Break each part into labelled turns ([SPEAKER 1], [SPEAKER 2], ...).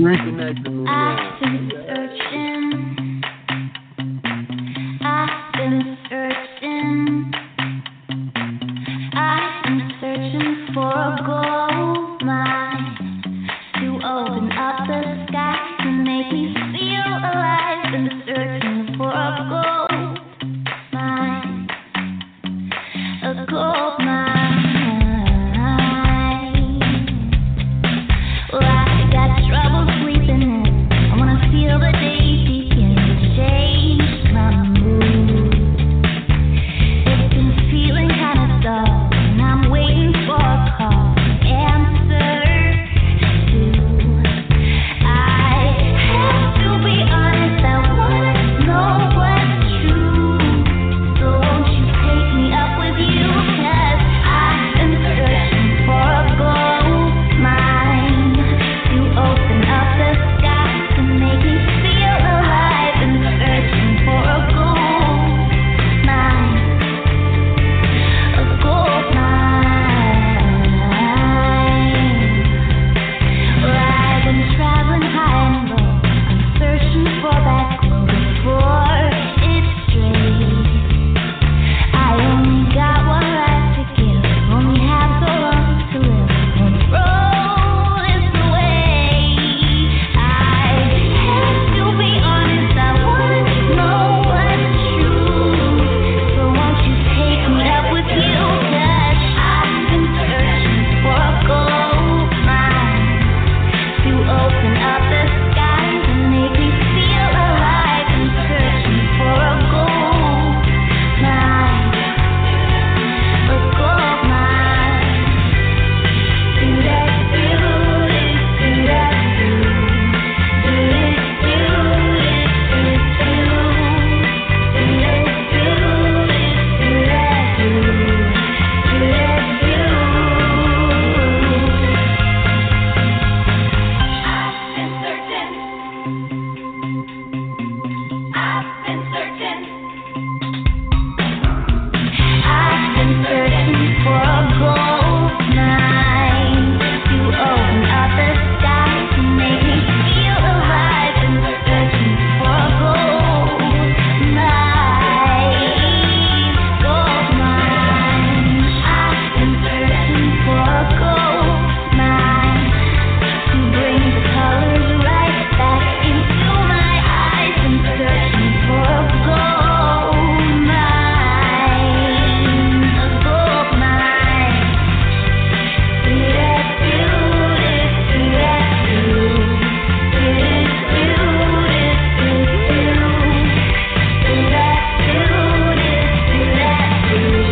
[SPEAKER 1] Reconnecting me
[SPEAKER 2] I've
[SPEAKER 1] now.
[SPEAKER 2] been searching. I've been searching. I've been searching for a gold mine to open up the sky to make me feel alive. Been searching for a gold mine, a gold mine. Well, I got trouble sleeping in. I wanna feel the day begin to change my mood. It's been feeling kinda dull, and I'm waiting for a call, answer to. I have to be honest, I wanna know what's true. So won't you take me up with you? 'Cause I've been searching for a gold mine to open up the sky to make me feel alive. Been searching for a gold mine, a gold mine. Well, I've been traveling high and low. I'm searching for that glow before it's straight. I only got one life to give, only have so long to live. One road is the way. I have to be honest, I wanna know what's true. So won't you take me up with you? 'Cause I've been searching for a gold mine to open up the sky to make me feel alive. I'm searching for a gold mine, a gold mine. Do that, do it, do that, do it, do it, do it, do it, do that, do that, do. I've been searching. I've been searching. I've been searching for a gold mine to open up the sky to make me feel alive. Been searching for a gold mine, gold mine. I've been searching for a gold mine to bring the colors right back into my eyes. I'm searching for a gold mine, a gold mine. Do that, do it, do that, do it, do it, do that, do that,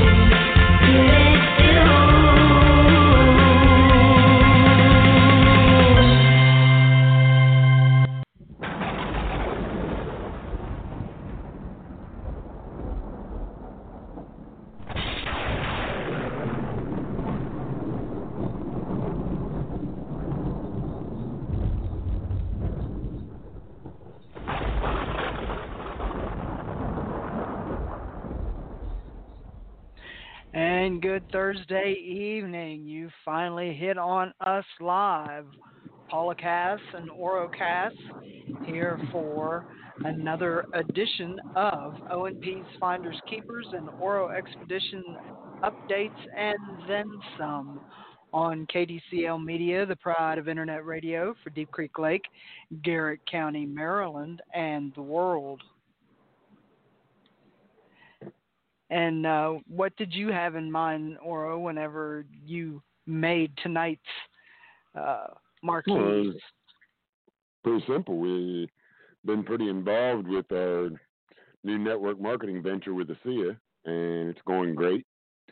[SPEAKER 3] And good Thursday evening. You finally hit on us live. Paula Cass and Orocast here for another edition of O&P's Finders Keepers and Oro Expedition updates and then some on KDCL Media, the pride of Internet radio for Deep Creek Lake, Garrett County, Maryland, and the world. And what did you have in mind, Oro, whenever you made tonight's marquee?
[SPEAKER 1] Well, it's pretty simple. We've been pretty involved with our new network marketing venture with ASEA, and it's going great.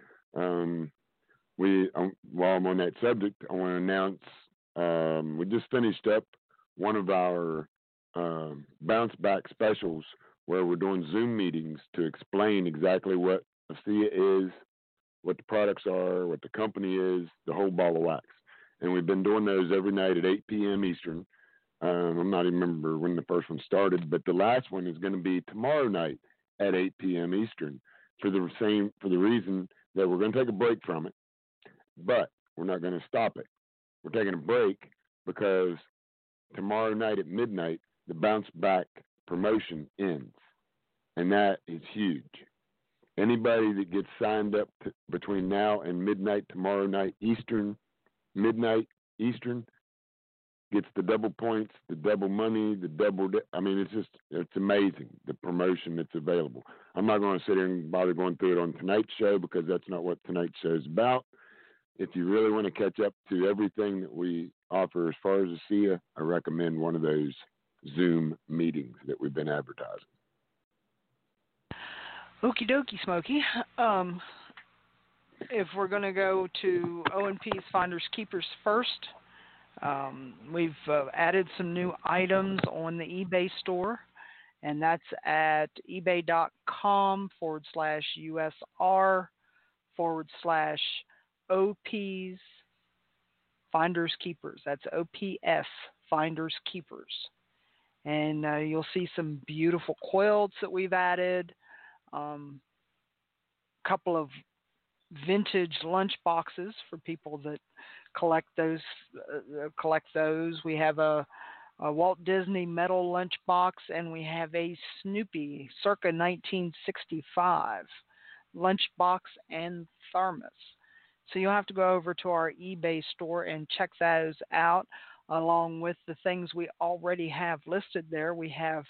[SPEAKER 1] While I'm on that subject, I want to announce we just finished up one of our bounce back specials where we're doing Zoom meetings to explain exactly what ASEA is, what the products are, what the company is, the whole ball of wax. And we've been doing those every night at 8 p.m. Eastern. I'm not even remember when the first one started, but the last one is going to be tomorrow night at 8 p.m. Eastern for the reason that we're going to take a break from it, but we're not going to stop it. We're taking a break because tomorrow night at midnight, the bounce back promotion ends. And that is huge. Anybody that gets signed up between now and midnight tomorrow night Eastern, midnight Eastern, gets the double points, the double money, the double. I mean, it's amazing the promotion that's available. I'm not going to sit here and bother going through it on tonight's show because that's not what tonight's show is about. If you really want to catch up to everything that we offer as far as ASEA, I recommend one of those Zoom meetings that we've been advertising.
[SPEAKER 3] Okie dokie, Smokey. If we're going to go to O&P's Finders Keepers first, we've added some new items on the eBay store, and that's at ebay.com/USR/OPs Finders Keepers. That's OPS Finders Keepers. And you'll see some beautiful quilts that we've added, a couple of vintage lunch boxes for people that collect those. We have a Walt Disney metal lunch box, and we have a Snoopy circa 1965 lunch box and thermos. So you'll have to go over to our eBay store and check those out, along with the things we already have listed there. We have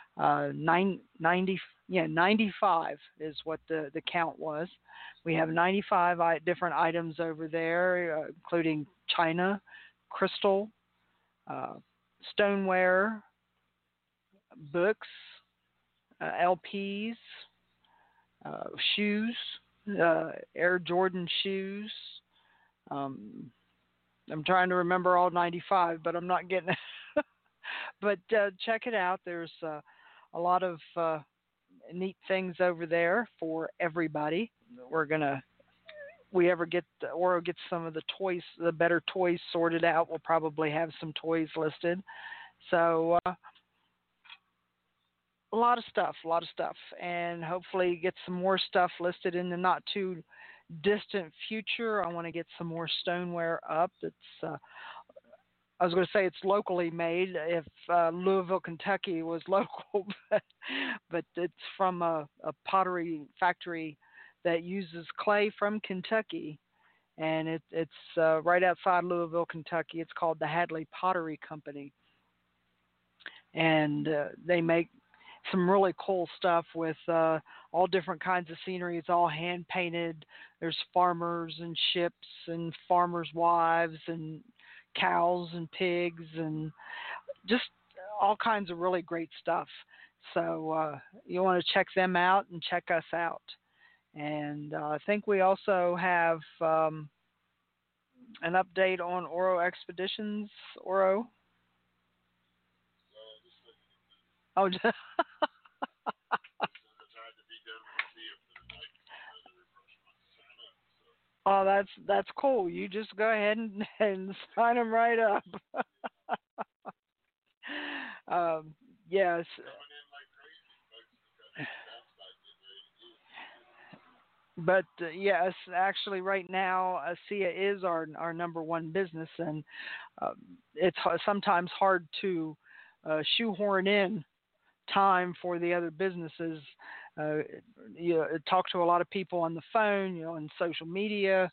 [SPEAKER 3] 95 is what the count was. We have 95 different items over there, including china, crystal, stoneware, books, LPs, shoes, Air Jordan shoes. I'm trying to remember all 95, but I'm not getting it. But check it out. There's a lot of neat things over there for everybody. Oro gets some of the toys, the better toys sorted out. We'll probably have some toys listed. So a lot of stuff, and hopefully get some more stuff listed in the not too distant future. I want to get some more stoneware up. It's I was going to say it's locally made if Louisville, Kentucky was local, but it's from a pottery factory that uses clay from Kentucky, and it's right outside Louisville, Kentucky. It's called the Hadley Pottery Company, and they make some really cool stuff with all different kinds of scenery. It's all hand painted. There's farmers and ships and farmers' wives and cows and pigs and just all kinds of really great stuff. So you want to check them out and check us out. And I think we also have an update on Oro Expeditions. Oro? Oh, oh, that's cool. You just go ahead and sign them right up. Yes. But yes, actually, right now, ASEA is our number one business, and it's sometimes hard to shoehorn in time for the other businesses. You talk to a lot of people on the phone, on social media.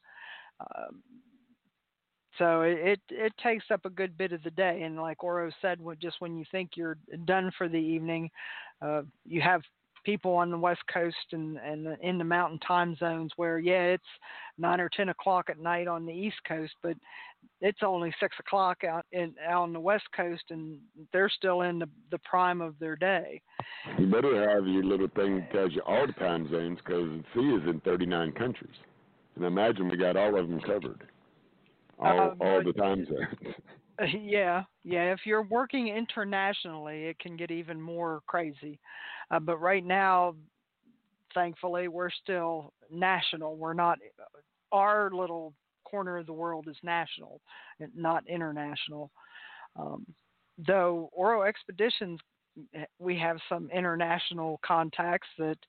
[SPEAKER 3] So it takes up a good bit of the day. And like Oro said, just when you think you're done for the evening, you have people on the West Coast and in the mountain time zones where, it's 9 or 10 o'clock at night on the East Coast, but it's only 6 o'clock out on the West Coast, and they're still in the prime of their day.
[SPEAKER 1] You better have your little thing that tells you all the time zones, because ASEA is in 39 countries. And I imagine we got all of them covered. All the time zones.
[SPEAKER 3] Yeah. If you're working internationally, it can get even more crazy. But right now, thankfully, we're still national. We're not, our little corner of the world is national, not international. Though Oro Expeditions, we have some international contacts that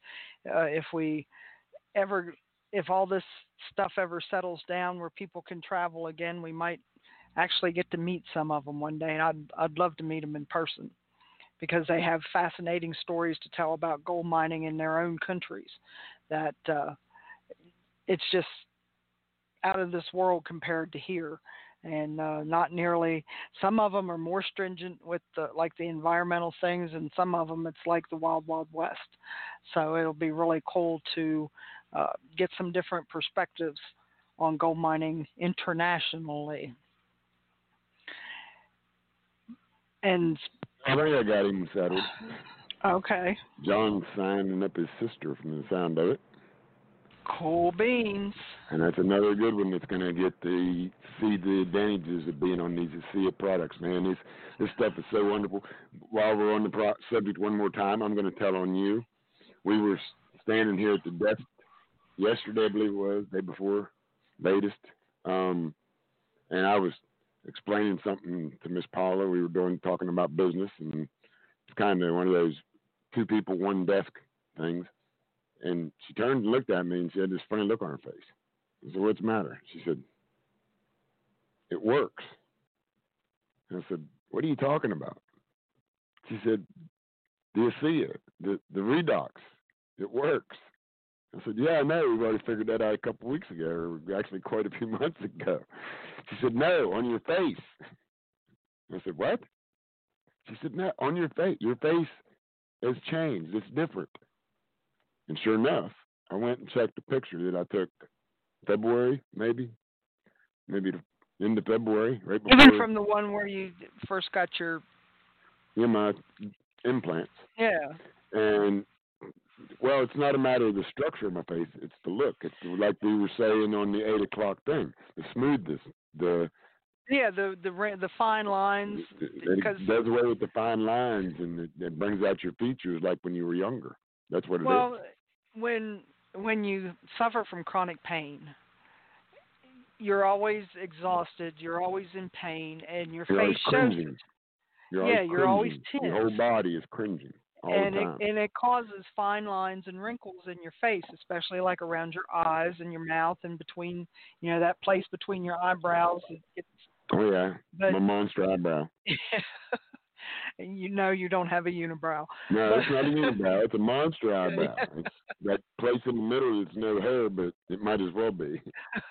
[SPEAKER 3] if all this stuff ever settles down where people can travel again, we might actually get to meet some of them one day, and I'd love to meet them in person because they have fascinating stories to tell about gold mining in their own countries. That it's just out of this world compared to here, and not nearly. Some of them are more stringent with the environmental things, and some of them it's like the wild wild west. So it'll be really cool to get some different perspectives on gold mining internationally. And
[SPEAKER 1] I think I got him settled.
[SPEAKER 3] okay,
[SPEAKER 1] John's signing up his sister from the sound of it.
[SPEAKER 3] cool beans.
[SPEAKER 1] And that's another good one that's going to get to see the advantages of being on these ASEA products, man. This stuff is so wonderful. While we're on the subject one more time, I'm going to tell on you. We were standing here at the desk yesterday, I believe it was, day before, latest, and I was explaining something to Miss Paula. We were talking about business, and it's kind of one of those two people, one desk things. And she turned and looked at me, and she had this funny look on her face. I said, "What's the matter?" She said, "It works." And I said, "What are you talking about?" She said, "The ASEA, the redox, it works." I said, "Yeah, I know. We've already figured that out a couple of weeks ago, or actually quite a few months ago." She said, "No, on your face." I said, "What?" She said, "No, on your face. Your face has changed. It's different." And sure enough, I went and checked the picture that I took February, maybe the end of February, right before.
[SPEAKER 3] Even from the one where you first got your
[SPEAKER 1] my implants.
[SPEAKER 3] Yeah.
[SPEAKER 1] And well, it's not a matter of the structure of my face; it's the look. It's like we were saying on the 8 o'clock thing, the smoothness, the
[SPEAKER 3] fine lines.
[SPEAKER 1] It does away with the fine lines, and it brings out your features like when you were younger. That's what it is.
[SPEAKER 3] Well, when you suffer from chronic pain, you're always exhausted, you're always in pain, and your face shows it. You're always tense.
[SPEAKER 1] Your whole body is cringing all the time.
[SPEAKER 3] And it causes fine lines and wrinkles in your face, especially like around your eyes and your mouth and between, that place between your eyebrows.
[SPEAKER 1] Oh, yeah, my monster eyebrow.
[SPEAKER 3] You don't have a unibrow.
[SPEAKER 1] No, it's not a unibrow. It's a monster eyebrow. It's that place in the middle that's no hair, but it might as well be.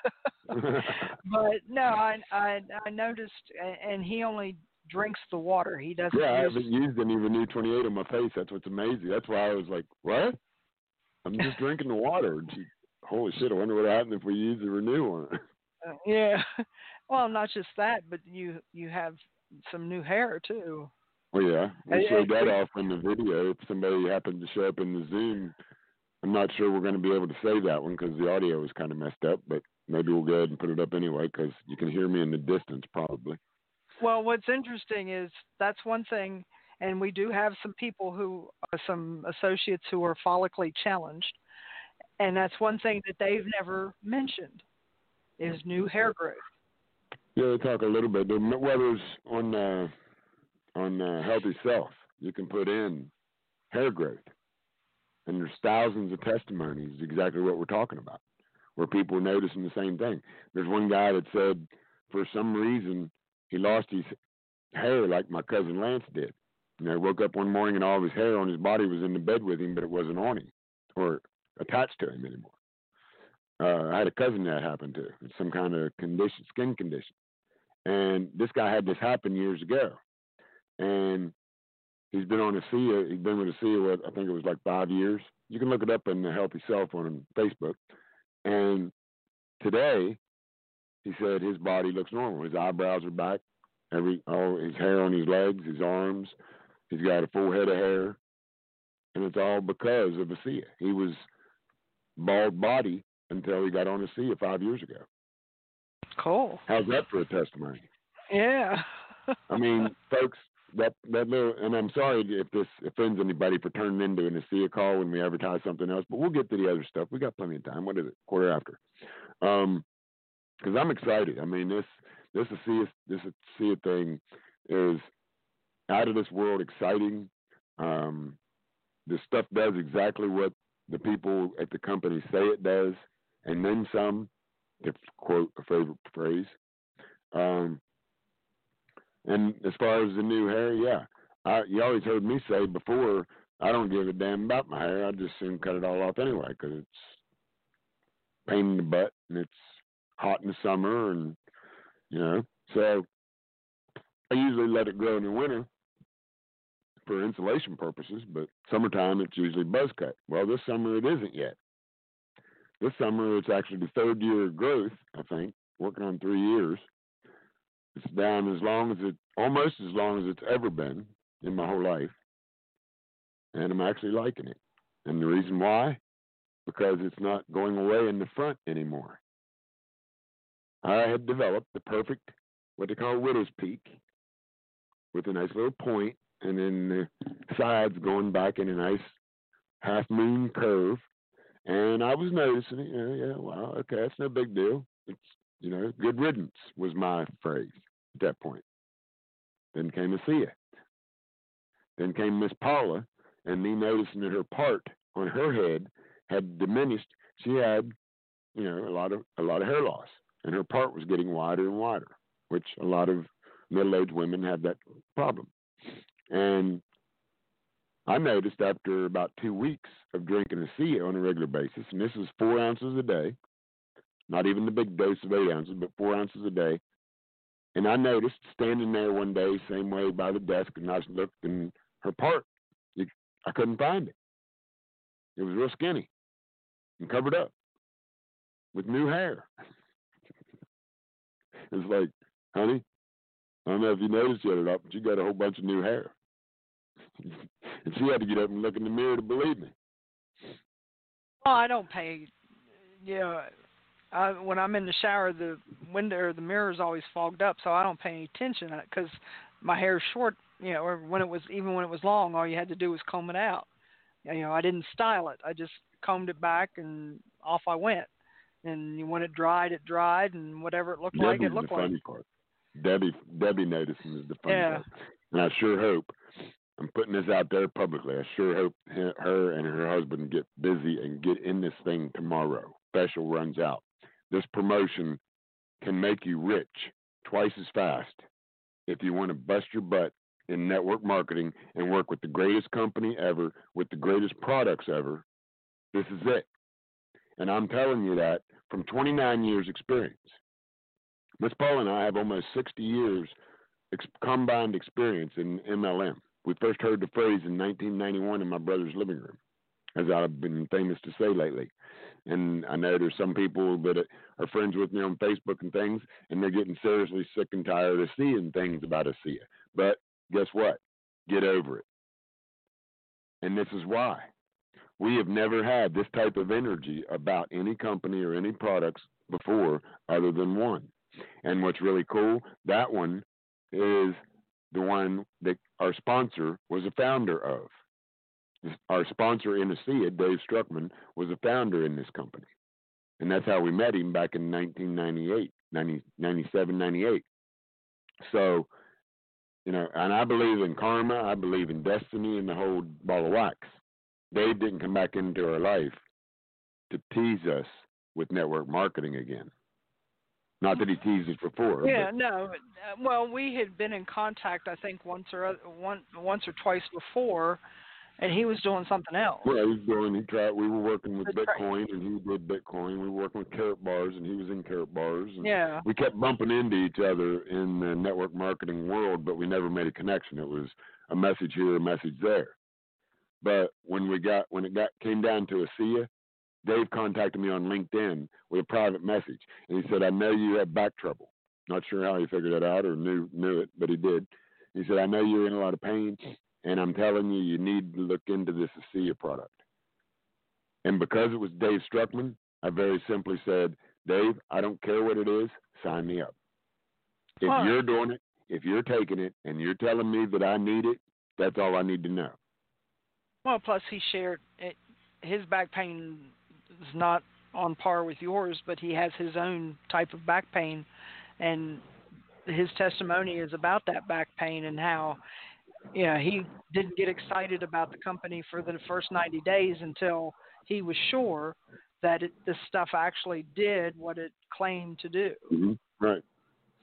[SPEAKER 3] But no, I noticed, and he only drinks the water. He doesn't.
[SPEAKER 1] Yeah, I haven't used any Renew 28 on my face. That's what's amazing. That's why I was like, what? I'm just drinking the water. Holy shit, I wonder what happened if we use the Renew on it.
[SPEAKER 3] Yeah. Well, not just that, but you have some new hair, too.
[SPEAKER 1] Well, yeah, we showed that off in the video. If somebody happened to show up in the Zoom, I'm not sure we're going to be able to say that one because the audio is kind of messed up, but maybe we'll go ahead and put it up anyway because you can hear me in the distance probably.
[SPEAKER 3] Well, what's interesting is that's one thing, and we do have some some associates who are follically challenged, and that's one thing that they've never mentioned is new hair growth.
[SPEAKER 1] Yeah, we'll talk a little bit. Whether it's on Healthy Self, you can put in hair growth. And there's thousands of testimonies, exactly what we're talking about, where people are noticing the same thing. There's one guy that said for some reason he lost his hair like my cousin Lance did. Woke up one morning and all of his hair on his body was in the bed with him, but it wasn't on him or attached to him anymore. I had a cousin that happened to. It's some kind of skin condition. And this guy had this happen years ago. And he's been on ASEA. He's been with ASEA, I think it was like 5 years. You can look it up in the Healthy Self on Facebook. And today, he said his body looks normal. His eyebrows are back. His hair on his legs, his arms. He's got a full head of hair. And it's all because of ASEA. He was bald body until he got on ASEA 5 years ago.
[SPEAKER 3] Cool.
[SPEAKER 1] How's that for a testimony?
[SPEAKER 3] Yeah.
[SPEAKER 1] I mean, folks, that little, and I'm sorry if this offends anybody for turning into an ASEA call when we advertise something else, but we'll get to the other stuff. We got plenty of time. What is it? Quarter after. Because I'm excited. I mean, this ASEA thing is out of this world exciting. This stuff does exactly what the people at the company say it does, and then some, to quote a favorite phrase. And as far as the new hair, yeah, you always heard me say before, I don't give a damn about my hair. I just soon cut it all off anyway because it's pain in the butt and it's hot in the summer, and so I usually let it grow in the winter for insulation purposes, but summertime it's usually buzz cut. Well, this summer it isn't yet. This summer it's actually the third year of growth, I think, working on 3 years. It's down almost as long as it's ever been in my whole life, and I'm actually liking it. And the reason why? Because it's not going away in the front anymore. I had developed the perfect, what they call widow's peak, with a nice little point, and then the sides going back in a nice half moon curve. And I was noticing it. Yeah, wow, okay, that's no big deal. It's good riddance was my phrase at that point. Then came Acia. Then came Miss Paula, and me noticing that her part on her head had diminished. She had, a lot of hair loss, and her part was getting wider and wider, which a lot of middle-aged women have that problem. And I noticed after about 2 weeks of drinking Acia on a regular basis, and this was 4 ounces a day, not even the big dose of 8 ounces, but 4 ounces a day. And I noticed standing there one day, same way by the desk, and I looked, and her part, I couldn't find it. It was real skinny and covered up with new hair. It's like, honey, I don't know if you noticed yet or not, but you got a whole bunch of new hair. And she had to get up and look in the mirror to believe me.
[SPEAKER 3] Well, I don't pay. When I'm in the shower, the window or the mirror is always fogged up, so I don't pay any attention to it because my hair is short. Or when it was long, all you had to do was comb it out. I didn't style it. I just combed it back and off I went. And when it dried, and whatever it looked like, it looked like.
[SPEAKER 1] Debbie's the funny part. Debbie noticing is the funny part. And I sure hope, I'm putting this out there publicly, I sure hope her and her husband get busy and get in this thing tomorrow. Special runs out. This promotion can make you rich twice as fast if you want to bust your butt in network marketing and work with the greatest company ever, with the greatest products ever. This is it. And I'm telling you that from 29 years experience. Miss Paul and I have almost 60 years combined experience in MLM. We first heard the phrase in 1991 in my brother's living room, as I've been famous to say lately. And I know there's some people that are friends with me on Facebook and things, and they're getting seriously sick and tired of seeing things about Acia. But guess what? Get over it. And this is why. We have never had this type of energy about any company or any products before other than one. And what's really cool, that one is the one that our sponsor was a founder of. Our sponsor in Acia, Dave Struckman, was a founder in this company. And that's how we met him back in 1998, 97, 98. So, and I believe in karma, I believe in destiny and the whole ball of wax. Dave didn't come back into our life to tease us with network marketing again. Not that he teased us before.
[SPEAKER 3] Yeah, no. Well, we had been in contact, I think, once or twice before, and he was doing something else.
[SPEAKER 1] Well, he was doing. We were working with Bitcoin, and he did Bitcoin. We were working with Carrot Bars, and he was in Carrot Bars. And
[SPEAKER 3] yeah.
[SPEAKER 1] We kept bumping into each other in the network marketing world, but we never made a connection. It was a message here, a message there. But when it came down to Acia, Dave contacted me on LinkedIn with a private message, and he said, "I know you have back trouble." Not sure how he figured it out or knew it, but he did. He said, "I know you're in a lot of pain, and I'm telling you, you need to look into this Acia product." And because it was Dave Struckman, I very simply said, "Dave, I don't care what it is, sign me up. If you're doing it, if you're taking it, and you're telling me that I need it, that's all I need to know."
[SPEAKER 3] Well, plus he shared his back pain is not on par with yours, but he has his own type of back pain, and his testimony is about that back pain and how, he didn't get excited about the company for the first 90 days until he was sure that this stuff actually did what it claimed to do.
[SPEAKER 1] Mm-hmm. Right.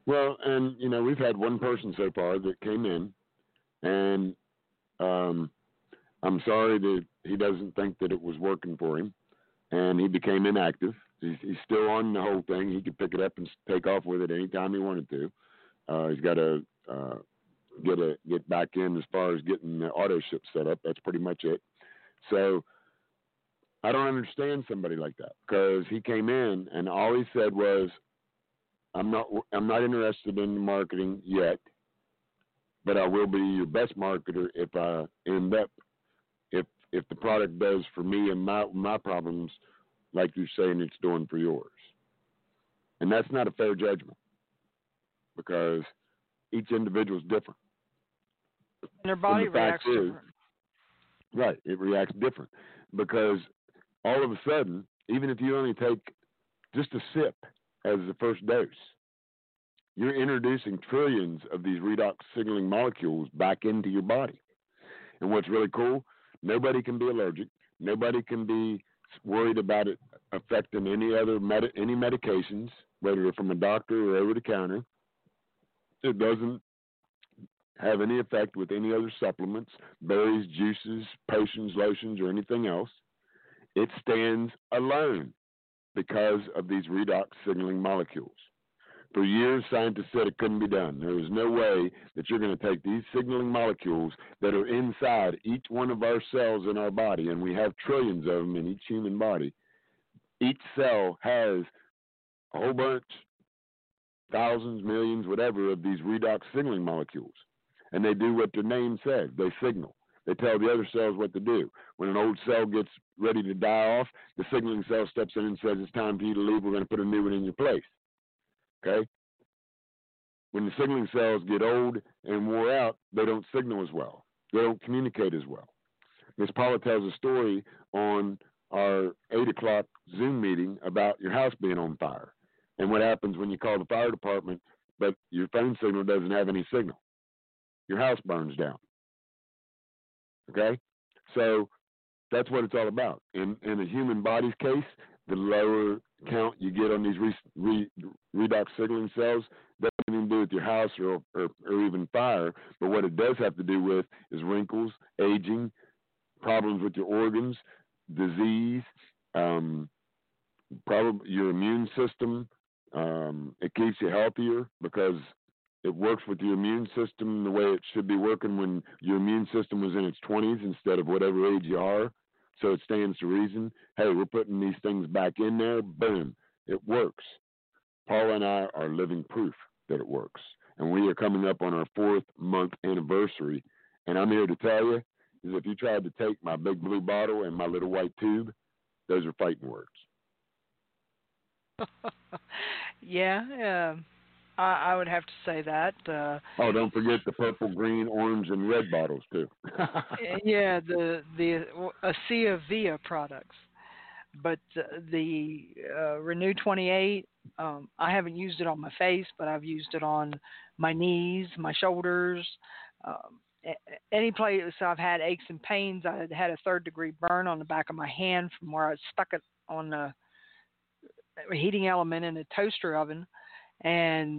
[SPEAKER 1] Well, and we've had one person so far that came in, and um, I'm sorry that he doesn't think that it was working for him, and he became inactive. He's still on the whole thing. He could pick it up and take off with it anytime he wanted to. He's got to get back in as far as getting the auto ship set up. That's pretty much it. So I don't understand somebody like that, because he came in and all he said was, I'm not interested in marketing yet, but I will be your best marketer if I end up, if the product does for me and my problems like you're saying it's doing for yours. And that's not a fair judgment, because each individual is different.
[SPEAKER 3] And their body
[SPEAKER 1] And the fact
[SPEAKER 3] reacts different.
[SPEAKER 1] Right, it reacts different, because all of a sudden, even if you only take just a sip as the first dose, you're introducing trillions of these redox signaling molecules back into your body. And what's really cool, nobody can be allergic. Nobody can be worried about it affecting any other any medications, whether they're from a doctor or over the counter. It doesn't have any effect with any other supplements, berries, juices, potions, lotions, or anything else. It stands alone because of these redox signaling molecules. For years, scientists said it couldn't be done. There was no way that you're going to take these signaling molecules that are inside each one of our cells in our body, and we have trillions of them in each human body. Each cell has a whole bunch, thousands, millions, whatever, of these redox signaling molecules. And they do what their name says. They signal. They tell the other cells what to do. When an old cell gets ready to die off, the signaling cell steps in and says, it's time for you to leave. We're going to put a new one in your place. Okay? When the signaling cells get old and wore out, they don't signal as well. They don't communicate as well. Ms. Paula tells a story on our 8 o'clock Zoom meeting about your house being on fire and what happens when you call the fire department, but your phone signal doesn't have any signal. Your house burns down. Okay? So that's what it's all about. In a human body's case, the lower count you get on these redox signaling cells doesn't even do with your house or even fire, but what it does have to do with is wrinkles, aging, problems with your organs, disease, probably your immune system. It keeps you healthier because it works with your immune system the way it should be working when your immune system was in its 20s instead of whatever age you are. So it stands to reason, hey, we're putting these things back in there, boom, it works. Paula and I are living proof that it works. And we are coming up on our 4th-month anniversary. And I'm here to tell you, is if you tried to take my big blue bottle and my little white tube, those are fighting words.
[SPEAKER 3] Yeah, I would have to say that.
[SPEAKER 1] Oh, don't forget the purple, green, orange, and red bottles too.
[SPEAKER 3] Yeah, the ASEA Via products, but the Renew 28, I haven't used it on my face, but I've used it on my knees, my shoulders, any place I've had aches and pains. I had a 3rd-degree burn on the back of my hand from where I stuck it on a heating element in a toaster oven. And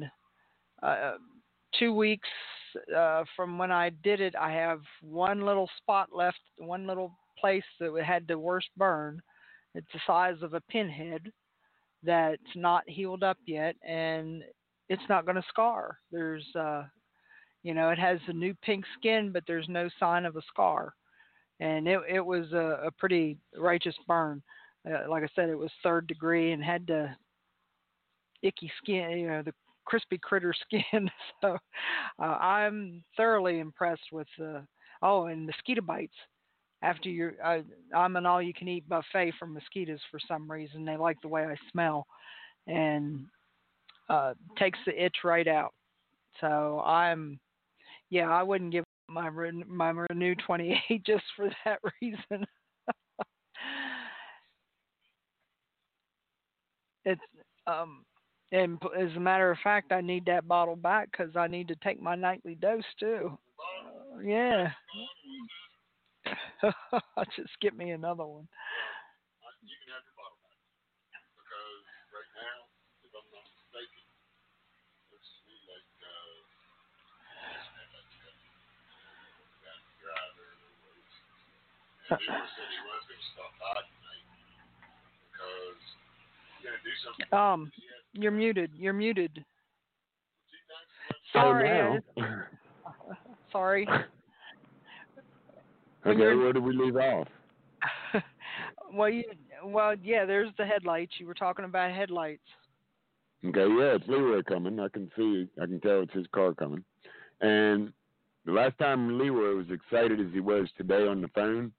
[SPEAKER 3] 2 weeks from when I did it, I have one little spot left, one little place that had the worst burn. It's the size of a pinhead that's not healed up yet, and it's not going to scar. There's, it has a new pink skin, but there's no sign of a scar. And it was a pretty righteous burn. Like I said, it was 3rd degree and had the icky skin, the crispy critter skin. So I'm thoroughly impressed with and mosquito bites. After I'm an all-you-can-eat buffet for mosquitoes for some reason. They like the way I smell, and takes the itch right out. So I wouldn't give my Renew 28 just for that reason. It's and as a matter of fact, I need that bottle back because I need to take my nightly dose too. Yeah. Just get me another one.
[SPEAKER 1] You can have your bottle back because right now, if I'm not mistaken, let's see.
[SPEAKER 3] You're muted. You're muted.
[SPEAKER 1] So
[SPEAKER 3] Sorry.
[SPEAKER 1] now,
[SPEAKER 3] Sorry.
[SPEAKER 1] okay, where did we leave off?
[SPEAKER 3] Well, yeah. There's the headlights. You were talking about headlights.
[SPEAKER 1] Okay, yeah, it's Leroy coming. I can tell it's his car coming. And the last time Leroy was excited as he was today on the phone,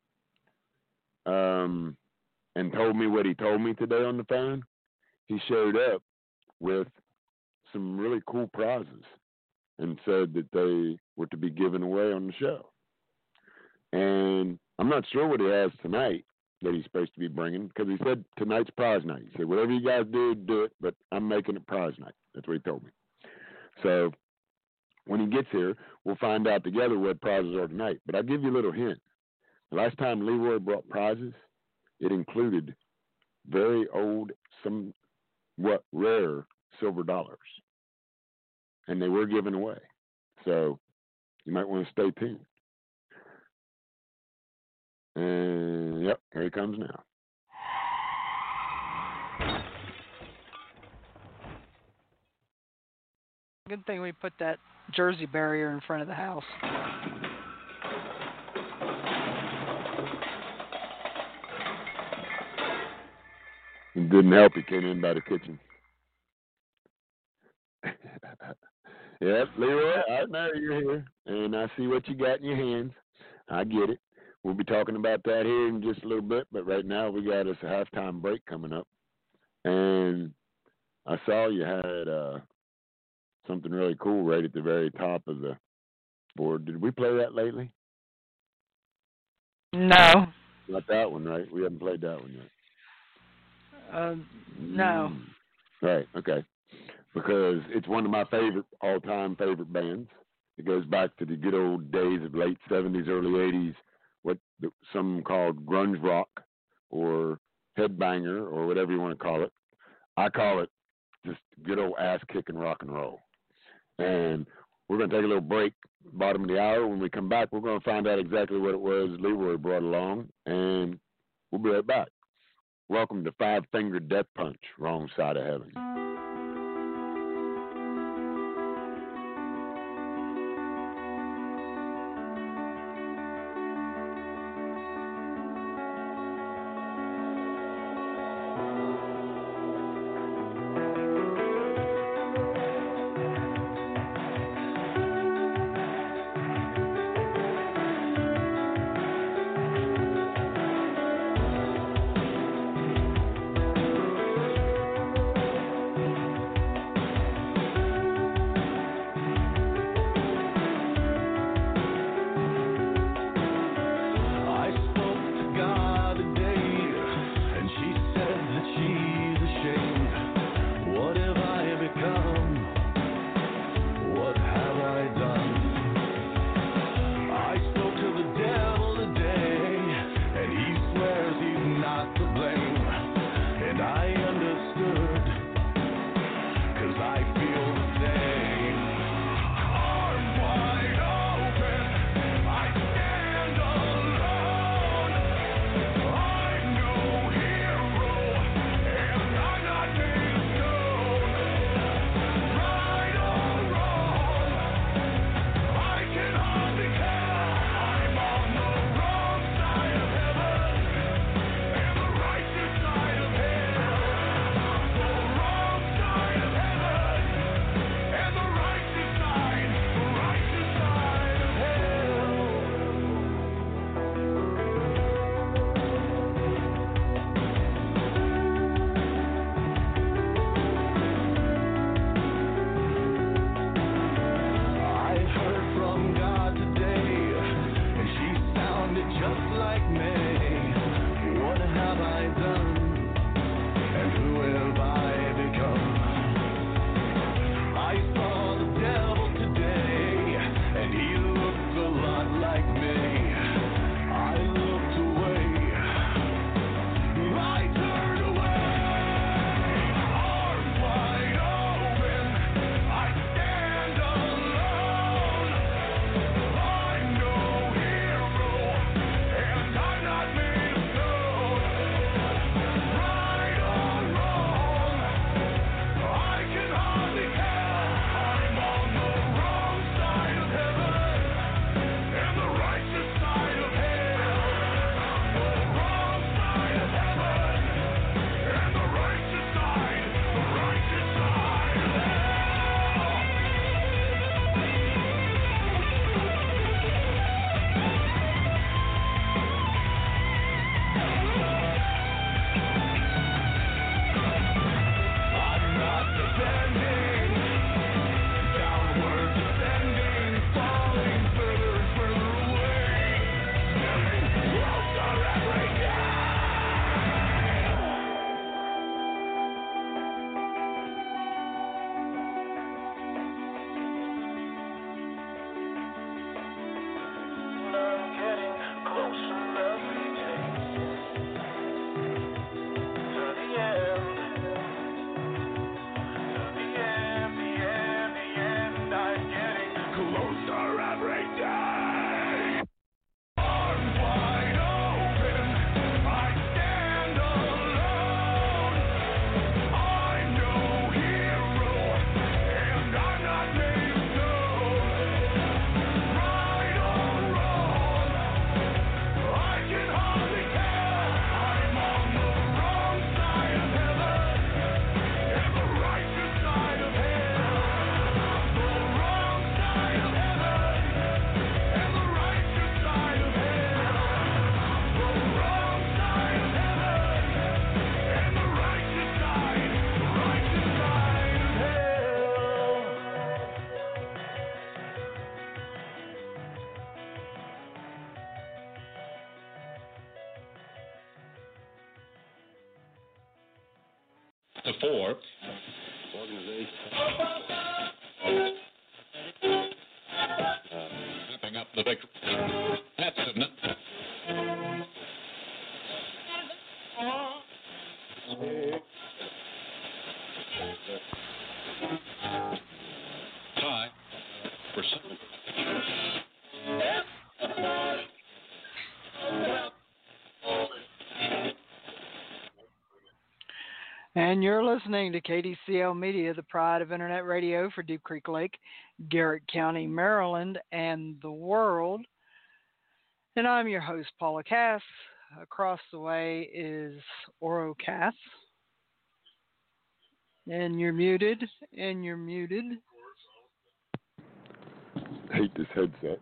[SPEAKER 1] and told me what he told me today on the phone, he showed up with some really cool prizes and said that they were to be given away on the show. And I'm not sure what he has tonight that he's supposed to be bringing, because he said tonight's prize night. He said, whatever you guys do it, but I'm making it prize night. That's what he told me. So when he gets here, we'll find out together what prizes are tonight. But I'll give you a little hint. The last time Leroy brought prizes, it included very old, somewhat rare silver dollars. And they were given away. So you might want to stay tuned. And, yep, here he comes now.
[SPEAKER 3] Good thing we put that Jersey barrier in front of the house.
[SPEAKER 1] It didn't help. He came in by the kitchen. Yep, Leroy, I know you're here, and I see what you got in your hands. I get it. We'll be talking about that here in just a little bit, but right now we got us a halftime break coming up. And I saw you had something really cool right at the very top of the board. Did we play that lately?
[SPEAKER 3] No.
[SPEAKER 1] Not that one, right? We haven't played that one yet.
[SPEAKER 3] No.
[SPEAKER 1] Right, okay. Because it's one of my all-time favorite bands. It goes back to the good old days of late 70s, early 80s, what some called grunge rock or headbanger or whatever you want to call it. I call it just good old ass-kicking rock and roll. And we're going to take a little break, bottom of the hour. When we come back, we're going to find out exactly what it was Leroy brought along, and we'll be right back. Welcome to Five Finger Death Punch, Wrong Side of Heaven.
[SPEAKER 4] to 4. Organization. Zipping up the victory. Pat Sibnett. Tie for 7.
[SPEAKER 3] And you're listening to KDCL Media, the pride of Internet radio for Deep Creek Lake, Garrett County, Maryland, and the world. And I'm your host, Paula Cass. Across the way is Oro Cass. And you're muted.
[SPEAKER 1] I hate this headset.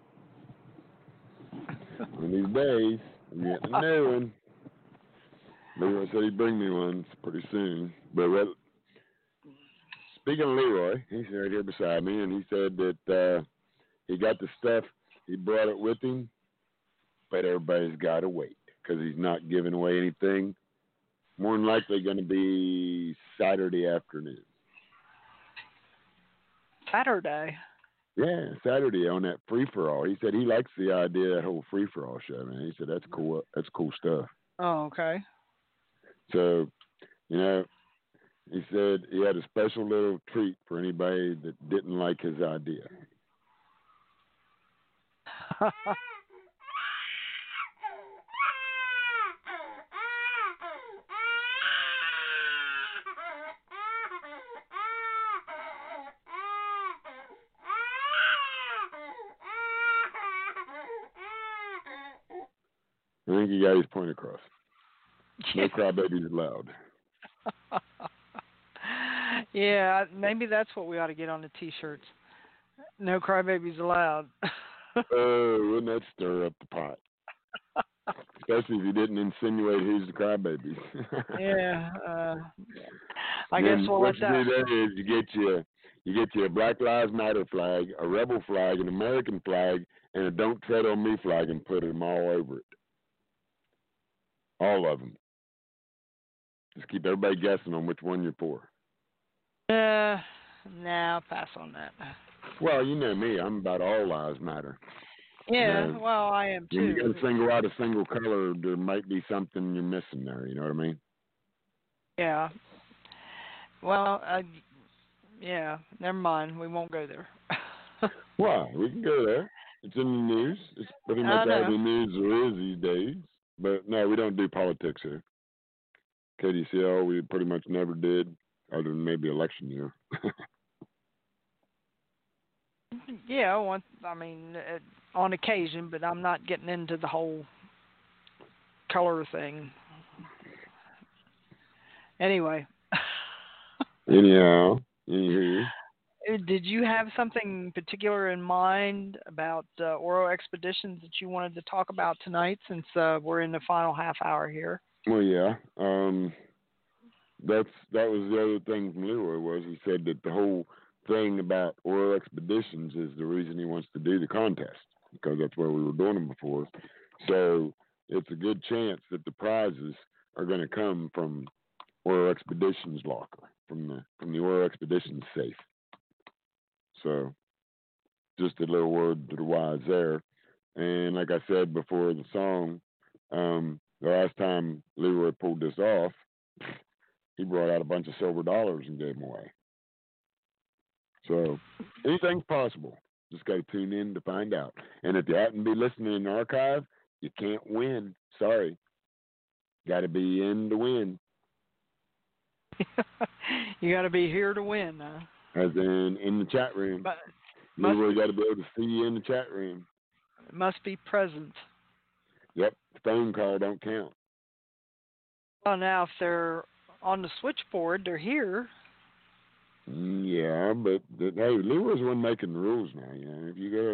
[SPEAKER 1] One of these days, I'm getting a new one. Leroy said he'd bring me one pretty soon. But speaking of Leroy, he's right here beside me, and he said that he got the stuff, he brought it with him, but everybody's got to wait because he's not giving away anything. More than likely going to be Saturday afternoon.
[SPEAKER 3] Saturday?
[SPEAKER 1] Yeah, Saturday on that free-for-all. He said he likes the idea of that whole free-for-all show, man. He said that's cool. That's cool stuff.
[SPEAKER 3] Oh, okay.
[SPEAKER 1] So, you know, he said he had a special little treat for anybody that didn't like his idea. I think he got his point across. No crybabies allowed.
[SPEAKER 3] Yeah, maybe that's what we ought to get on the T-shirts. No crybabies allowed.
[SPEAKER 1] Wouldn't that stir up the pot? Especially if you didn't insinuate who's the crybabies.
[SPEAKER 3] Yeah. I guess we'll let that.
[SPEAKER 1] What you do there is you get you a Black Lives Matter flag, a rebel flag, an American flag, and a Don't Tread on Me flag, and put them all over it. All of them. Just keep everybody guessing on which one you're for.
[SPEAKER 3] Nah, I'll pass on that.
[SPEAKER 1] Well, you know me. I'm about all lives matter.
[SPEAKER 3] Yeah, well, I am too.
[SPEAKER 1] When you got to single out a single color, there might be something you're missing there. You know what I mean?
[SPEAKER 3] Yeah. Well, yeah, never mind. We won't go there.
[SPEAKER 1] Why? We can go there. It's in the news. It's pretty much all the news there is these days. But, no, we don't do politics here. KDCL, we pretty much never did, other than maybe election year.
[SPEAKER 3] Yeah, on occasion, but I'm not getting into the whole color thing. Anyway.
[SPEAKER 1] Anyhow.
[SPEAKER 3] Did you have something particular in mind about Oro Expeditions that you wanted to talk about tonight, since we're in the final half hour here?
[SPEAKER 1] Well, yeah. That was the other thing from Leroy was he said that the whole thing about Oro Expeditions is the reason he wants to do the contest, because that's where we were doing them before. So it's a good chance that the prizes are going to come from Oro Expeditions locker, from the Oro Expeditions safe. So just a little word to the wise there. And like I said before the song, the last time Leroy pulled this off, he brought out a bunch of silver dollars and gave them away. So anything's possible. Just got to tune in to find out. And if you happen to be listening in the archive, you can't win. Sorry. Got to be in to win.
[SPEAKER 3] You got to be here to win, huh?
[SPEAKER 1] As in the chat room. Leroy got to be able to see you in the chat room.
[SPEAKER 3] Must be present.
[SPEAKER 1] Yep. Phone call don't count.
[SPEAKER 3] Well, now if they're on the switchboard, they're here.
[SPEAKER 1] Yeah, but hey, Leroy's the one making the rules now. You know, if you go,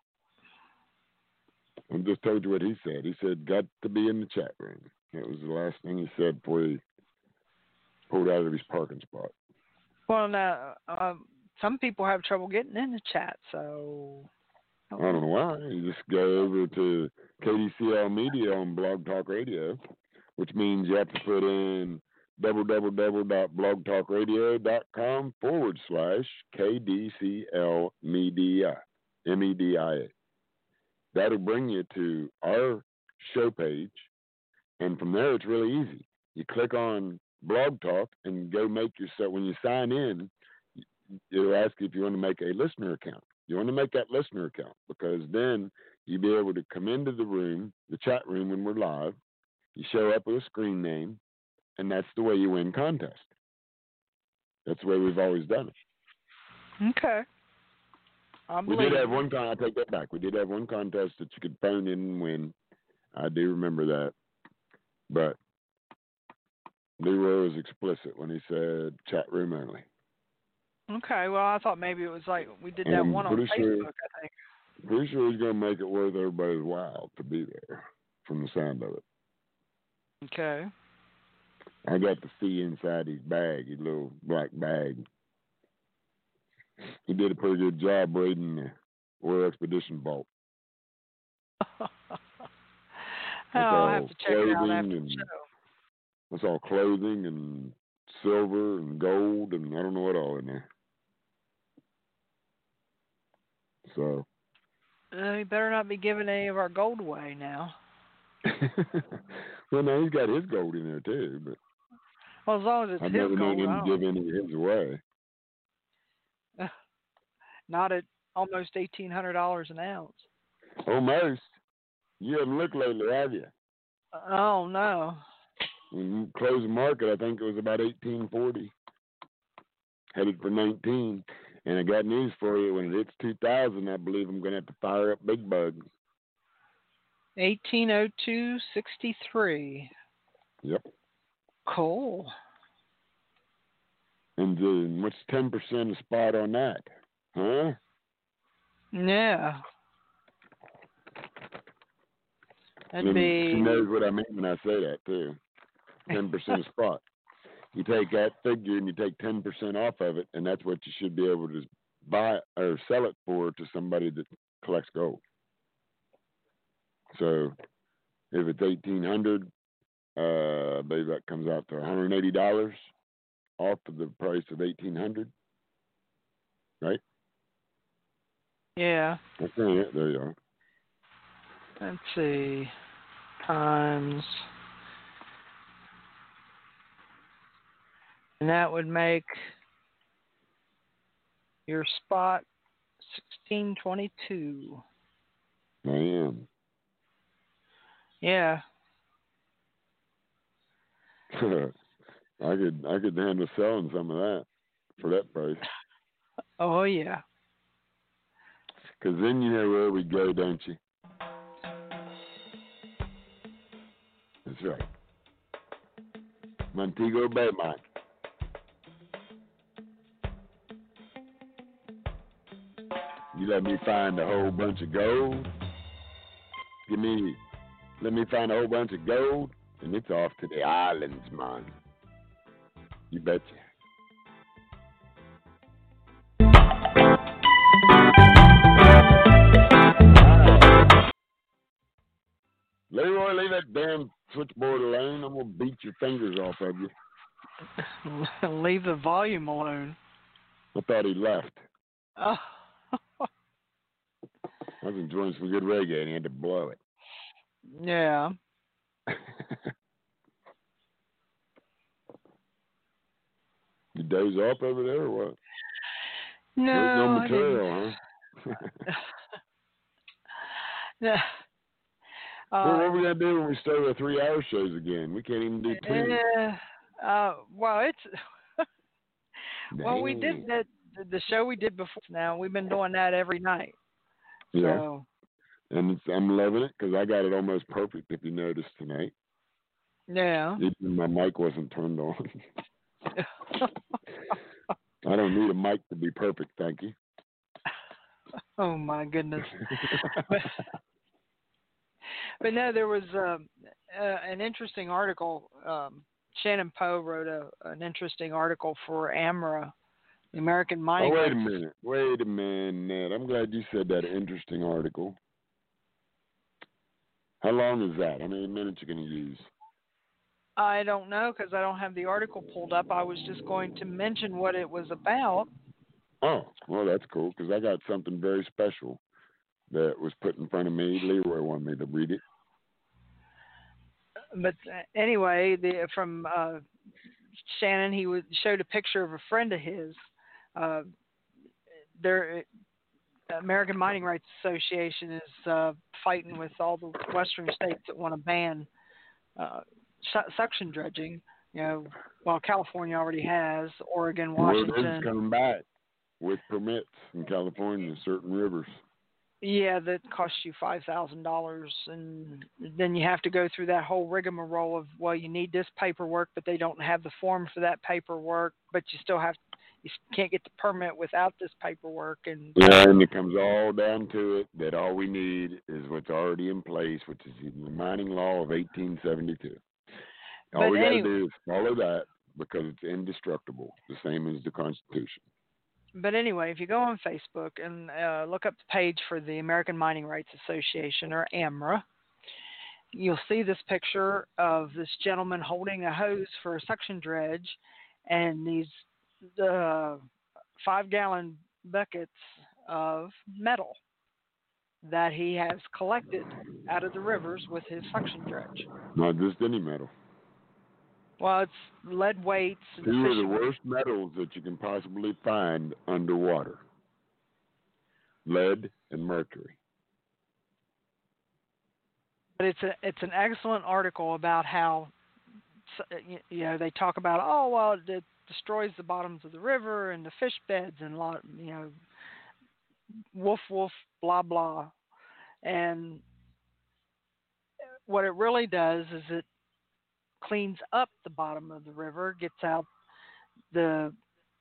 [SPEAKER 1] I just told you what he said. He said, "Got to be in the chat room." That was the last thing he said before he pulled out of his parking spot.
[SPEAKER 3] Well, now some people have trouble getting in the chat, so
[SPEAKER 1] I don't know why. You just go over to KDCL Media on Blog Talk Radio, which means you have to put in www.blogtalkradio.com/KDCL Media. MEDIA. That'll bring you to our show page, and from there it's really easy. You click on Blog Talk and go make yourself. When you sign in, it'll ask you if you want to make a listener account. You want to make that listener account because then you'll be able to come into the room, the chat room when we're live. You show up with a screen name, and that's the way you win contest. That's the way we've always done it.
[SPEAKER 3] Okay.
[SPEAKER 1] We did have one I take that back. We did have one contest that you could phone in and win. I do remember that. But Leroy was explicit when he said chat room only.
[SPEAKER 3] Okay, well, I thought maybe it was like we did that one on Facebook, I think.
[SPEAKER 1] Pretty sure he's going to make it worth everybody's while to be there from the sound of it.
[SPEAKER 3] Okay.
[SPEAKER 1] I got to see inside his bag, his little black bag. He did a pretty good job raiding the Royal Expedition vault.
[SPEAKER 3] I'll have to check it out after the show.
[SPEAKER 1] That's all clothing and silver and gold and I don't know what all in there. So.
[SPEAKER 3] You better not be giving any of our gold away now.
[SPEAKER 1] Well, no, he's got his gold in there too, but.
[SPEAKER 3] Well, as long as it's
[SPEAKER 1] I've
[SPEAKER 3] his
[SPEAKER 1] never
[SPEAKER 3] gold.
[SPEAKER 1] known him to give any of his away.
[SPEAKER 3] Not at almost $1,800 an ounce.
[SPEAKER 1] Almost. You haven't looked lately, have you?
[SPEAKER 3] Oh no.
[SPEAKER 1] When you closed the market, I think it was about $1,840. Headed for 19. And I got news for you. When it hits 2,000, I believe I'm going to have to fire up Big Bug.
[SPEAKER 3] 1802.63.
[SPEAKER 1] Yep.
[SPEAKER 3] Cool.
[SPEAKER 1] And what's 10% a spot on that? Huh?
[SPEAKER 3] Yeah. That'd be...
[SPEAKER 1] She knows what I mean when I say that, too. 10% a spot. You take that figure and you take 10% off of it, and that's what you should be able to buy or sell it for to somebody that collects gold. So if it's $1,800, I believe that comes out to $180 off of the price of $1,800, right?
[SPEAKER 3] Yeah.
[SPEAKER 1] Okay, there you are.
[SPEAKER 3] Let's see. Times. And that would make your spot 1622.
[SPEAKER 1] Man.
[SPEAKER 3] Yeah.
[SPEAKER 1] I could handle selling some of that for that price.
[SPEAKER 3] Oh yeah.
[SPEAKER 1] Because then you know where we go, don't you? That's right. Montego Bay Mine. You let me find a whole bunch of gold. Let me find a whole bunch of gold, and it's off to the islands, man. You betcha. Leroy, leave that damn switchboard alone. I'm going to beat your fingers off of you.
[SPEAKER 3] Leave the volume alone.
[SPEAKER 1] I thought he left.
[SPEAKER 3] Oh.
[SPEAKER 1] I was enjoying some good reggae, and he had to blow it.
[SPEAKER 3] Yeah.
[SPEAKER 1] You doze off over there or what?
[SPEAKER 3] No,
[SPEAKER 1] there's no material, huh?
[SPEAKER 3] Yeah.
[SPEAKER 1] Well, what are we going to do when we start with 3-hour shows again? We can't even do 2.
[SPEAKER 3] Well, it's... Well, we did that. The show we did before now, we've been doing that every night.
[SPEAKER 1] Yeah.
[SPEAKER 3] So.
[SPEAKER 1] And I'm loving it because I got it almost perfect, if you noticed tonight.
[SPEAKER 3] Yeah.
[SPEAKER 1] Even my mic wasn't turned on. I don't need a mic to be perfect, thank you.
[SPEAKER 3] Oh, my goodness. But no, there was an interesting article. Shannon Poe wrote an interesting article for AMRA, the American Mining.
[SPEAKER 1] Oh, wait a minute. I'm glad you said that interesting article. How long is that? How many minutes are you going to use?
[SPEAKER 3] I don't know because I don't have the article pulled up. I was just going to mention what it was about.
[SPEAKER 1] Oh, well, that's cool because I got something very special that was put in front of me. Leroy wanted me to read it.
[SPEAKER 3] But anyway, from Shannon, showed a picture of a friend of his. Their American Mining Rights Association is fighting with all the western states that want to ban suction dredging. Well, California already has. Oregon, Washington.
[SPEAKER 1] Word is coming back with permits in California, certain rivers.
[SPEAKER 3] Yeah, that costs you $5,000, and then you have to go through that whole rigmarole of, well, you need this paperwork, but they don't have the form for that paperwork, but you can't get the permit without this paperwork. And
[SPEAKER 1] it comes all down to it that all we need is what's already in place, which is the mining law of 1872. All we got to do is follow that because it's indestructible, the same as the Constitution.
[SPEAKER 3] But anyway, if you go on Facebook and look up the page for the American Mining Rights Association, or AMRA, you'll see this picture of this gentleman holding a hose for a suction dredge and these 5-gallon buckets of metal that he has collected out of the rivers with his suction dredge.
[SPEAKER 1] Not just any metal.
[SPEAKER 3] Well, it's lead weights. And
[SPEAKER 1] two of the worst metals that you can possibly find underwater: lead and mercury.
[SPEAKER 3] But it's an excellent article about how they talk about it destroys the bottoms of the river and the fish beds and woof blah blah, and what it really does is it cleans up the bottom of the river, gets out the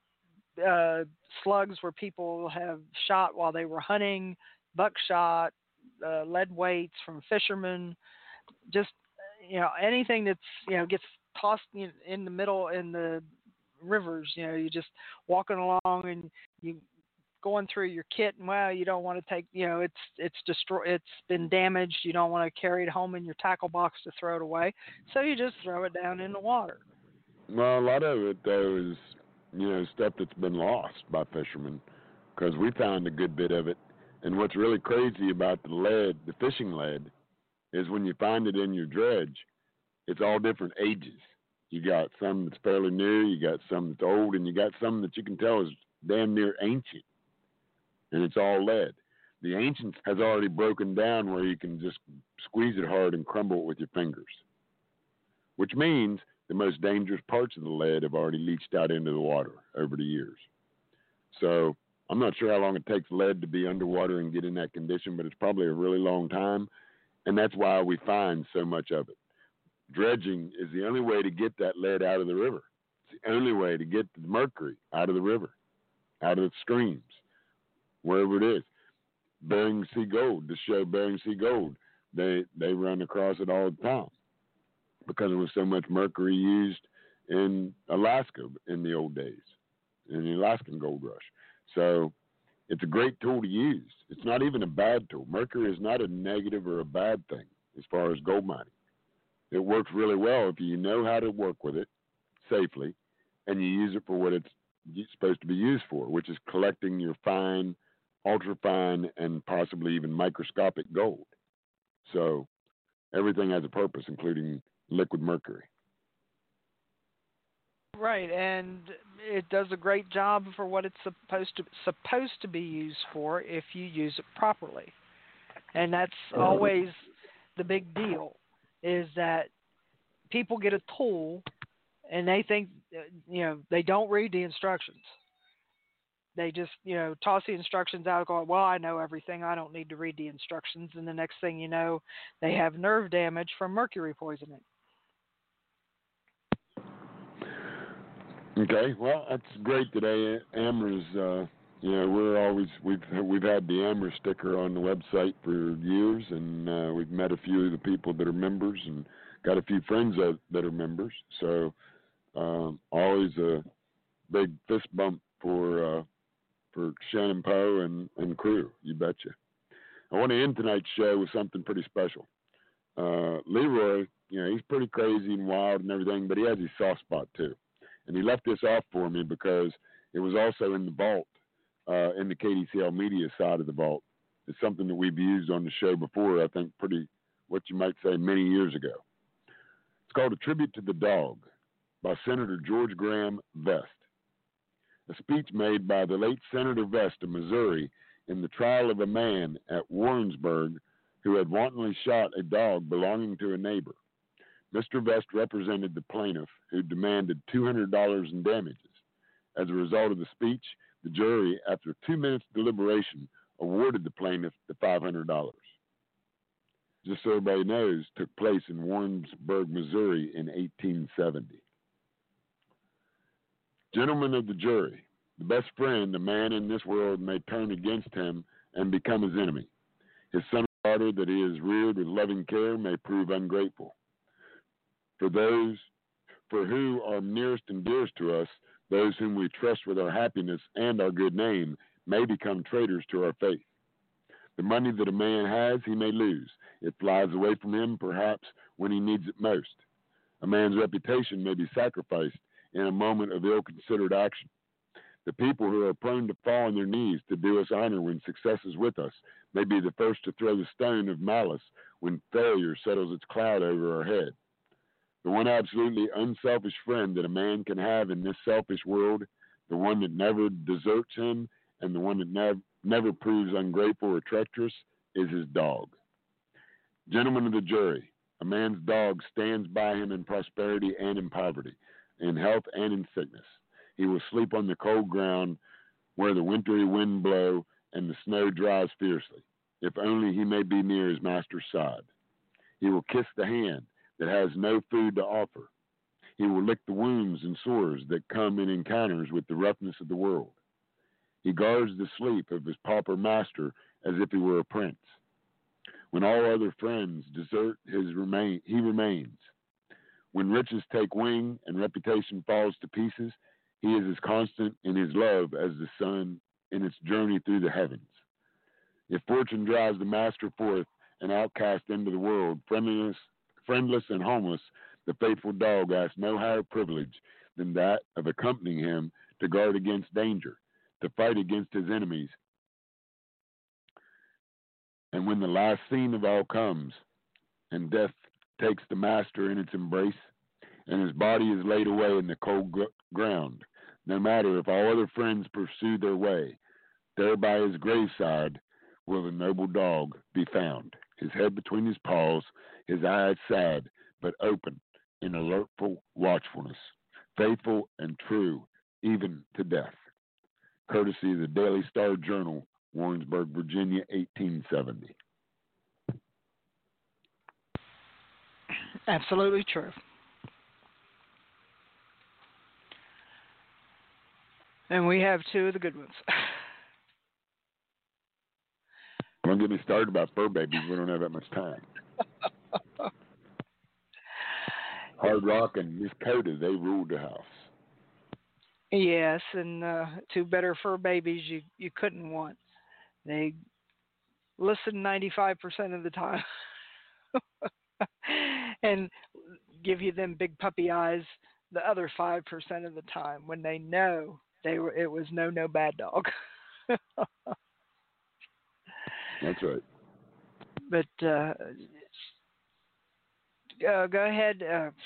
[SPEAKER 3] slugs where people have shot while they were hunting, buckshot, lead weights from fishermen, just anything that's gets tossed in the middle in the rivers. You just walking along and you going through your kit, and you don't want to take, it's destroyed, it's been damaged. You don't want to carry it home in your tackle box to throw it away, so you just throw it down in the water.
[SPEAKER 1] Well, a lot of it though is stuff that's been lost by fishermen, because we found a good bit of it. And what's really crazy about the lead, the fishing lead, is when you find it in your dredge, it's all different ages. You got some that's fairly new, you got some that's old, and you got some that you can tell is damn near ancient. And it's all lead. The ancient has already broken down where you can just squeeze it hard and crumble it with your fingers, which means the most dangerous parts of the lead have already leached out into the water over the years. So I'm not sure how long it takes lead to be underwater and get in that condition, but it's probably a really long time, and that's why we find so much of it. Dredging is the only way to get that lead out of the river. It's the only way to get the mercury out of the river, out of the streams, wherever it is. Bering Sea Gold, the show Bering Sea Gold, they run across it all the time because there was so much mercury used in Alaska in the old days, in the Alaskan gold rush. So it's a great tool to use. It's not even a bad tool. Mercury is not a negative or a bad thing as far as gold mining. It works really well if you know how to work with it safely and you use it for what it's supposed to be used for, which is collecting your fine, ultra-fine, and possibly even microscopic gold. So everything has a purpose, including liquid mercury.
[SPEAKER 3] Right, and it does a great job for what it's supposed to be used for if you use it properly. And that's always the big deal, is that people get a tool and they think, they don't read the instructions. They just, toss the instructions out going, well, I know everything. I don't need to read the instructions. And the next thing you know, they have nerve damage from mercury poisoning.
[SPEAKER 1] Okay, well, that's great today. AMRA's, we've had the AMRA sticker on the website for years, and we've met a few of the people that are members and got a few friends that are members. So always a big fist bump for Shannon Poe and crew, you betcha. I want to end tonight's show with something pretty special. Leroy he's pretty crazy and wild and everything, but he has his soft spot too. And he left this off for me because it was also in the vault, in the KDCL media side of the vault. It's something that we've used on the show before, I think what you might say, many years ago. It's called A Tribute to the Dog by Senator George Graham Vest. A speech made by the late Senator Vest of Missouri in the trial of a man at Warrensburg who had wantonly shot a dog belonging to a neighbor. Mr. Vest represented the plaintiff, who demanded $200 in damages. As a result of the speech, the jury, after 2 minutes deliberation, awarded the plaintiff the $500. Just so everybody knows, took place in Warrensburg, Missouri in 1870. Gentlemen of the jury, the best friend a man in this world may turn against him and become his enemy. His son or daughter that he has reared with loving care may prove ungrateful. For those for who are nearest and dearest to us, those whom we trust with our happiness and our good name, may become traitors to our faith. The money that a man has, he may lose. It flies away from him, perhaps, when he needs it most. A man's reputation may be sacrificed in a moment of ill-considered action. The people who are prone to fall on their knees to do us honor when success is with us may be the first to throw the stone of malice when failure settles its cloud over our head. The one absolutely unselfish friend that a man can have in this selfish world, the one that never deserts him, and the one that never proves ungrateful or treacherous, is his dog. Gentlemen of the jury, a man's dog stands by him in prosperity and in poverty, in health and in sickness. He will sleep on the cold ground where the wintry wind blow and the snow dries fiercely, if only he may be near his master's side. He will kiss the hand that has no food to offer. He will lick the wounds and sores that come in encounters with the roughness of the world. He guards the sleep of his pauper master as if he were a prince. When all other friends desert he remains. When riches take wing and reputation falls to pieces, he is as constant in his love as the sun in its journey through the heavens. If fortune drives the master forth, an outcast into the world, friendless and homeless, the faithful dog asks no higher privilege than that of accompanying him to guard against danger, to fight against his enemies. And when the last scene of all comes, and death takes the master in its embrace, and his body is laid away in the cold ground, no matter if all other friends pursue their way, there by his graveside will the noble dog be found, his head between his paws, his eyes sad but open in alertful watchfulness, faithful and true even to death. Courtesy of the Daily Star Journal, Warrensburg, Virginia, 1870.
[SPEAKER 3] Absolutely true. And we have two of the good ones.
[SPEAKER 1] Don't get me started about fur babies. We don't have that much time. Hard Rock and Miss Coda, they ruled the house.
[SPEAKER 3] Yes, and two better fur babies you couldn't want. They listen 95% of the time and give you them big puppy eyes the other 5% of the time when they know it was no bad dog.
[SPEAKER 1] That's right.
[SPEAKER 3] But go ahead.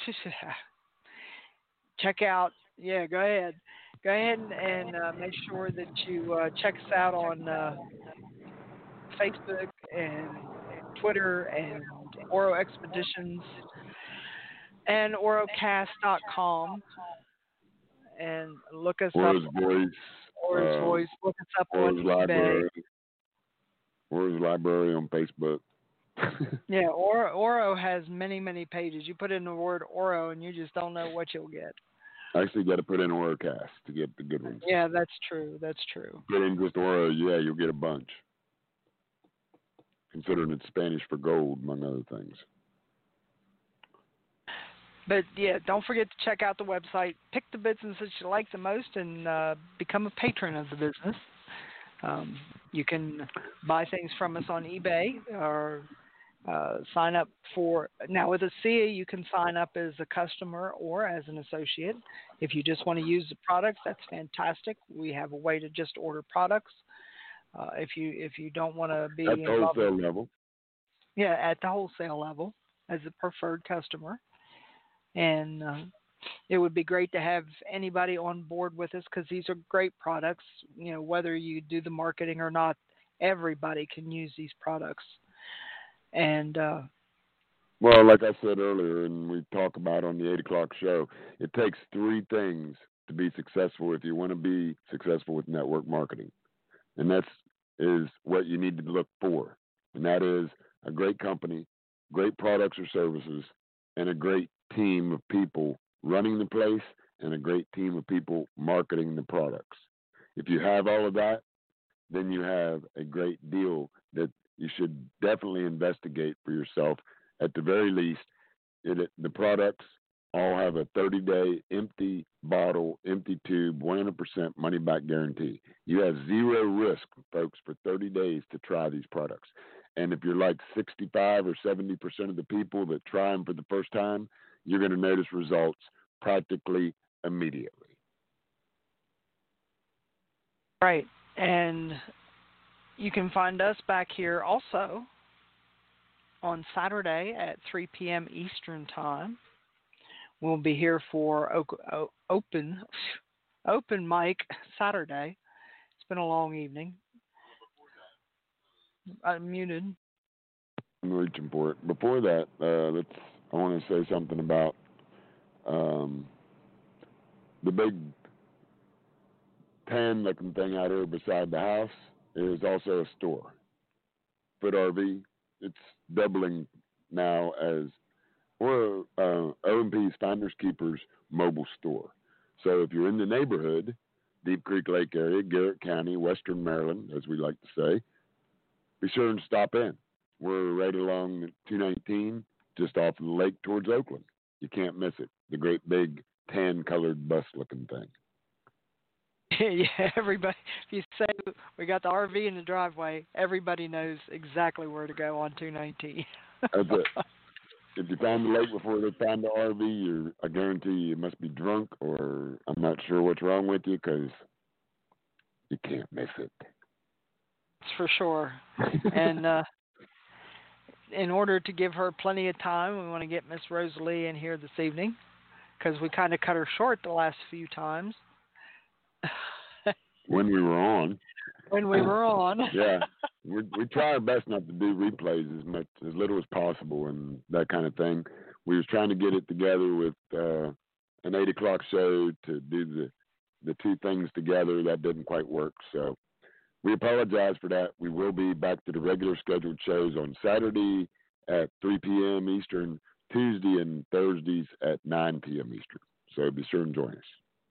[SPEAKER 3] Check out. Yeah, go ahead. Go ahead and make sure that you check us out on Facebook and Twitter and Oro Expeditions and orocast.com and look us
[SPEAKER 1] Oro's
[SPEAKER 3] up.
[SPEAKER 1] Voice.
[SPEAKER 3] Oro's Voice. Look us up on eBay.
[SPEAKER 1] Library. Oro's Library on Facebook.
[SPEAKER 3] Yeah, Oro has many pages. You put in the word Oro and you just don't know what you'll get.
[SPEAKER 1] Actually, got to put in Orocast to get the good ones.
[SPEAKER 3] Yeah, that's true. That's true.
[SPEAKER 1] Put in just Oro, yeah, you'll get a bunch. Considering it's Spanish for gold, among other things.
[SPEAKER 3] But yeah, don't forget to check out the website. Pick the business that you like the most and become a patron of the business. You can buy things from us on eBay or Sign up for now with ASEA. You can sign up as a customer or as an associate. If you just want to use the products, that's fantastic. We have a way to just order products. If you don't want to be
[SPEAKER 1] at the
[SPEAKER 3] involved,
[SPEAKER 1] wholesale level.
[SPEAKER 3] yeah, at the wholesale level as a preferred customer, and it would be great to have anybody on board with us because these are great products. You know, whether you do the marketing or not, everybody can use these products. And
[SPEAKER 1] Well, like I said earlier, and we talk about on the 8 o'clock show, it takes three things to be successful if you want to be successful with network marketing. And is what you need to look for. And that is a great company, great products or services, and a great team of people running the place and a great team of people marketing the products. If you have all of that, then you have a great deal that you should definitely investigate for yourself. At the very least, the products all have a 30-day empty bottle, empty tube, 100% money-back guarantee. You have zero risk, folks, for 30 days to try these products. And if you're like 65 or 70% of the people that try them for the first time, you're going to notice results practically immediately.
[SPEAKER 3] right, and you can find us back here also on Saturday at 3 p.m. Eastern Time. We'll be here for open mic Saturday. It's been a long evening. I'm muted.
[SPEAKER 1] I'm reaching for it. Before that, I want to say something about the big tan-looking thing out here beside the house is also a store. Foot RV. It's doubling now as O&P's Finders Keepers mobile store. So if you're in the neighborhood, Deep Creek Lake area, Garrett County, Western Maryland, as we like to say, be sure and stop in. We're right along 219, just off of the lake towards Oakland. You can't miss it. The great big tan-colored bus-looking thing.
[SPEAKER 3] Yeah, everybody. If you say we got the RV in the driveway, everybody knows exactly where to go on 219.
[SPEAKER 1] That's it. If you find the lake before they find the RV, I guarantee you must be drunk, or I'm not sure what's wrong with you, because you can't miss it.
[SPEAKER 3] That's for sure. And in order to give her plenty of time, we want to get Miss Rosalie in here this evening because we kind of cut her short the last few times.
[SPEAKER 1] When we were on. Yeah. We try our best not to do replays as little as possible and that kind of thing. We was trying to get it together with an 8 o'clock show to do the two things together. That didn't quite work. So we apologize for that. We will be back to the regular scheduled shows on Saturday at 3 p.m. Eastern, Tuesday and Thursdays at 9 p.m. Eastern. So be sure and join us.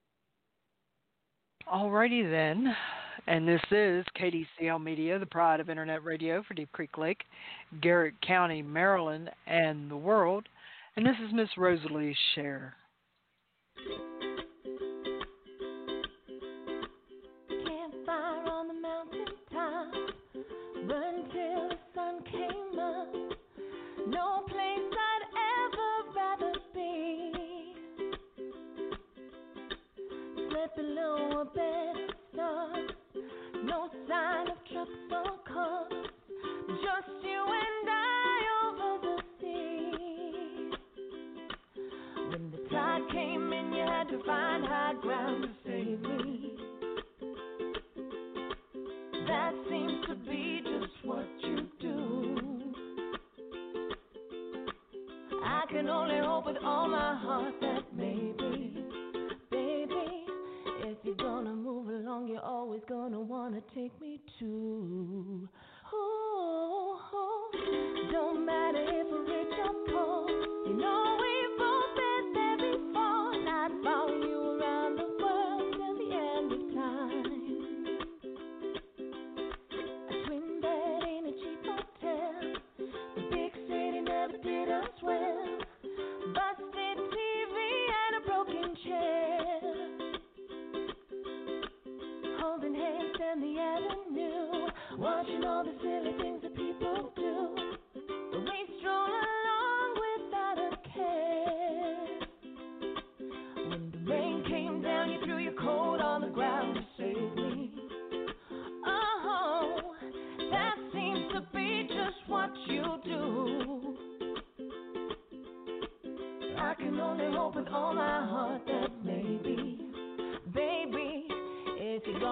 [SPEAKER 3] Alrighty then, and this is KDCL Media, the pride of Internet Radio for Deep Creek Lake, Garrett County, Maryland, and the world. And this is Miss Rosalie Share.
[SPEAKER 2] Campfire on the mountain top, burned till the sun came up. No place I'd ever rather be. Slept below a bed of stars, no sign of trucks or cars, just you and I over the sea. When the tide came in, you had to find high ground to save me. That seems to be just what you do. I can only hope with all my heart that maybe, baby, if you're gonna move along, you're always gonna wanna take me too. Oh, don't matter if we're rich or poor, you know we've both been there before. And I'd follow you around the world till the end of time. A twin bed in a cheap hotel, the big city never did us well. Busted TV and a broken chair, holding hands down the avenue, watching all the silly things that people do. We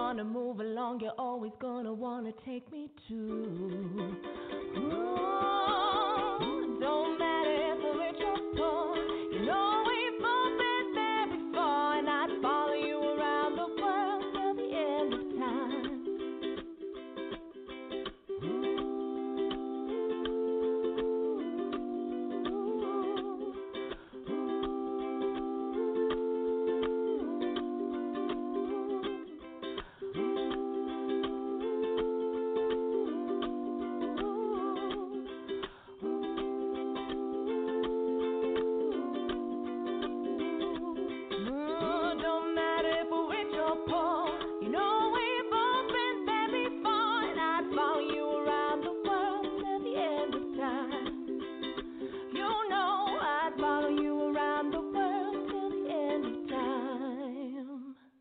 [SPEAKER 2] wanna move along, you're always gonna wanna take me to. Ooh.